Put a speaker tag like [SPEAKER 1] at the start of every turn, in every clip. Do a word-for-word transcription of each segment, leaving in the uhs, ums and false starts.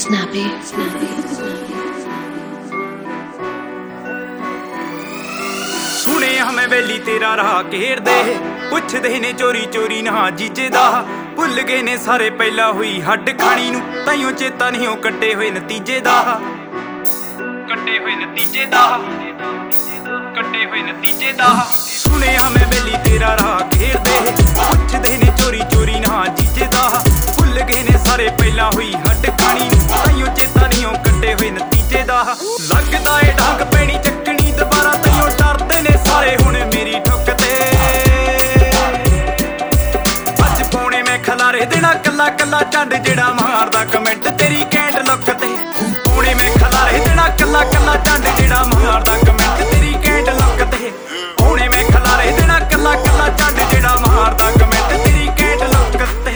[SPEAKER 1] snappy, snappy,
[SPEAKER 2] सुने हमें वेली तेरा राह घेरदे पुछदे ने चोरी चोरी ना जीजे दा भुल गए ने सारे पहला हुई हड्ड खानी नू ताइयों चेता नहीं ओ कट्टे हुए नतीजे दा कट्टे हुए नतीजे दा कट्टे हुए नतीजे दा सुने हमें वेली तेरा राह घेरदे पुछदे ने चोरी चोरी ना जीजे दा भुल गए ने सारे पहला हुई हड्ड खानी नू ताइयों चेता नहीं ओ कट्टे हुए नतीजे दा लगदा ए ढंग पैनी चक्कनी दोबारा ताइयों डरदे ने सारे हुण मेरी ठुक ते अज पौने मैं खलारे देना कला कला चंड जेड़ा मारदा कमेंट तेरी कैंट लुक ते पौने मैं खलारे देना कला कला चंड जेड़ा मारदा कमेंट तेरी कैंट लुक ते पौने मैं खलारे देना कला कला चंड जेड़ा मारदा कमेंट तेरी कैंट लुक ते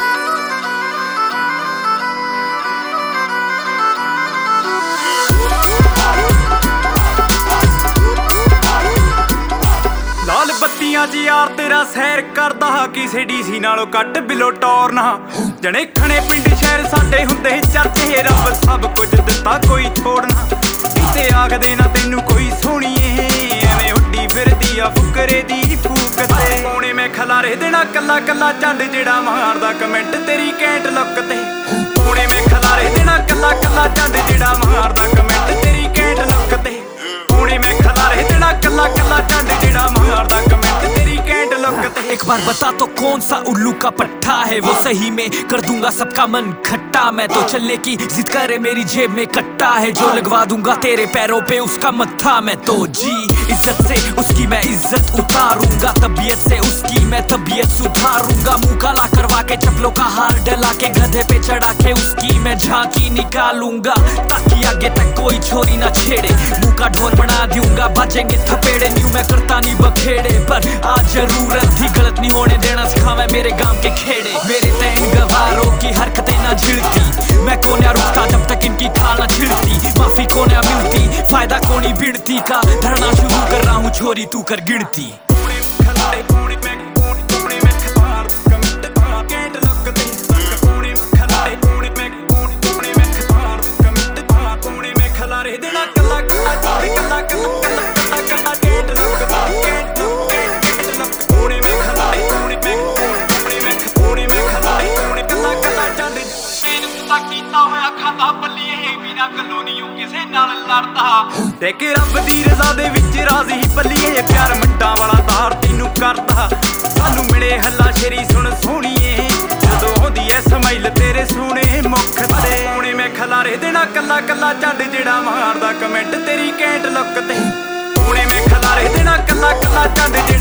[SPEAKER 2] लाल बत्तियां च यार तेरा सैर करदा किसे डीसी नालों कट बिलो टोरना जने खने पिंड शहर साडे हुंदे चर्चे रब सब कुछ दिता कोई छोड़ना किते आखदे ना तैनू कोई सोहणीए एवें उड्डी फिरदी आ फुकरे दी फूक ते पौने मैं खलारे देना कला कला चंड जेड़ा मारदा कमेंट तेरी कैंट लुक ते पौने मैं खलारे देना कला कला चंड जेड़ा मारदा कमेंट तेरी कैंट लुक ते पौने मैं खलारे देना कला कला चंड जेड़ा मारदा कमेंट तेरी कैंट लुक ते
[SPEAKER 3] एक बार बता तो कौन सा उल्लू का पट्टा है वो सही में कर दूंगा सबका मन खट्टा मैं तो चलने की जिद करे मेरी जेब में कट्टा है जो लगवा दूंगा तेरे पैरों पे उसका मत्था मैं तो जी इज्जत से उसकी मैं इज्जत उतारूंगा तबीयत से उसकी मैं तबीयत सुधारूंगा मुंह काला करवा के चप्पलों का हार डला के गधे पे चढ़ा के उसकी मैं झांकी निकालूंगा ताकि आगे तक कोई छोरी ना छेड़े मुंह का ढोल बना दूंगा बजेंगे थपेड़े न्यू मैं करता नहीं बखेड़े पर आज जरूरत थी गलत नहीं होने देना सिखावे मेरे गांव के खेड़े मेरे तैन गवारों की हरकतें ना झिड़ती मैं कोन्या रुकता जब तक इनकी खाल ना छिड़ती माफी कोन्या मिलती फायदा कोनी भिड़ती का धरना शुरू कर रहा हूँ छोरी तू कर गिनती
[SPEAKER 2] देख रब दी रजा दे विच राजी पल्लीए प्यार मट्टा वाला तार तैनू करदा सानू मिले हल्ला शेरी सुन सोहणीए जदों होंदी ऐ स्माइल तेरे सोहणे मुख ते पौने मैं खलारे देना कला कला चंड जेड़ा मारदा कमेंट तेरी कैंट लुक ते पौने मैं खलारे देना कला कला चंड